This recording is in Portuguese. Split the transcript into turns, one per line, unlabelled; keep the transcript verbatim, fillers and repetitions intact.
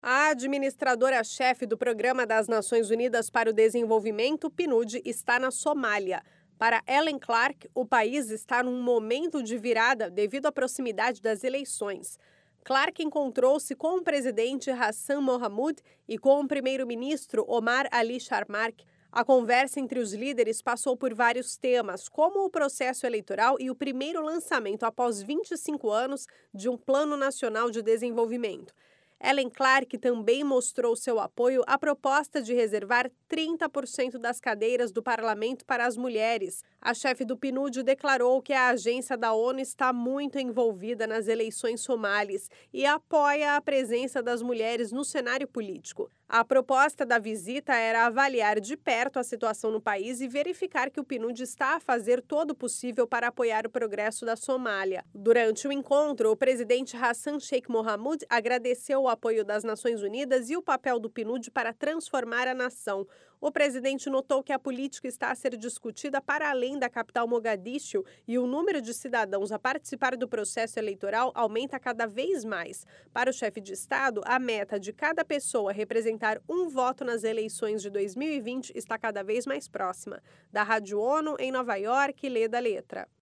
A administradora-chefe do Programa das Nações Unidas para o Desenvolvimento, P N U D, está na Somália. Para Ellen Clark, o país está num momento de virada devido à proximidade das eleições. Clark encontrou-se com o presidente Hassan Mohamud e com o primeiro-ministro Omar Ali Sharmarke. A conversa entre os líderes passou por vários temas, como o processo eleitoral e o primeiro lançamento após vinte e cinco anos de um Plano Nacional de Desenvolvimento. Ellen Clark também mostrou seu apoio à proposta de reservar trinta por cento das cadeiras do parlamento para as mulheres. A chefe do P N U D declarou que a agência da ONU está muito envolvida nas eleições somalis e apoia a presença das mulheres no cenário político. A proposta da visita era avaliar de perto a situação no país e verificar que o P N U D está a fazer todo o possível para apoiar o progresso da Somália. Durante o encontro, o presidente Hassan Sheikh Mohamud agradeceu o apoio das Nações Unidas e o papel do P N U D para transformar a nação. O presidente notou que a política está a ser discutida para além da capital Mogadíscio e o número de cidadãos a participar do processo eleitoral aumenta cada vez mais. Para o chefe de Estado, a meta de cada pessoa representar um voto nas eleições de dois mil e vinte está cada vez mais próxima. Da Rádio ONU, em Nova York, Leda Letra.